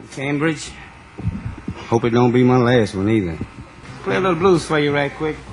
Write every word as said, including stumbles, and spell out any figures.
Cambridge. Hope it don't be my last one either. Play a little blues for you right quick.